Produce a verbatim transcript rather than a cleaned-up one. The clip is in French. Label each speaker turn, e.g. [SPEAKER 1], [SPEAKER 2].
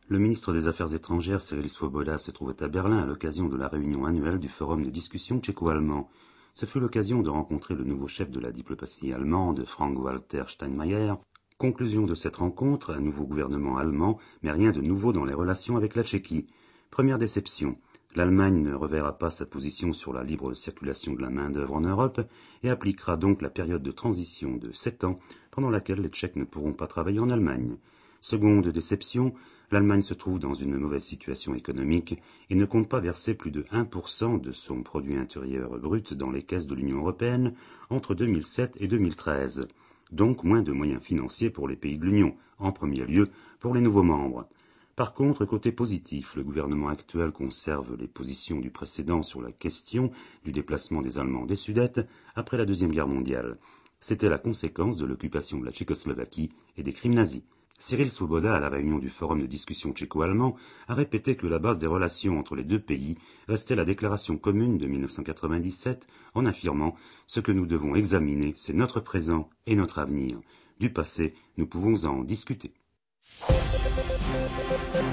[SPEAKER 1] Le ministre des Affaires étrangères Cyril Svoboda se trouvait à Berlin à l'occasion de la réunion annuelle du Forum de discussion tchéco-allemand. Ce fut l'occasion de rencontrer le nouveau chef de la diplomatie allemande, Frank-Walter Steinmeier. Conclusion de cette rencontre, un nouveau gouvernement allemand, mais rien de nouveau dans les relations avec la Tchéquie. Première déception. L'Allemagne ne reverra pas sa position sur la libre circulation de la main-d'œuvre en Europe et appliquera donc la période de transition de sept ans pendant laquelle les Tchèques ne pourront pas travailler en Allemagne. Seconde déception, l'Allemagne se trouve dans une mauvaise situation économique et ne compte pas verser plus de un pour cent de son produit intérieur brut dans les caisses de l'Union européenne entre deux mille sept et deux mille treize. Donc moins de moyens financiers pour les pays de l'Union, en premier lieu pour les nouveaux membres. Par contre, côté positif, le gouvernement actuel conserve les positions du précédent sur la question du déplacement des Allemands des Sudètes après la Deuxième Guerre mondiale. C'était la conséquence de l'occupation de la Tchécoslovaquie et des crimes nazis. Cyril Svoboda, à la réunion du Forum de discussion tchéco-allemand, a répété que la base des relations entre les deux pays restait la déclaration commune de mille neuf cent quatre-vingt-dix-sept, en affirmant « Ce que nous devons examiner, c'est notre présent et notre avenir. Du passé, nous pouvons en discuter. »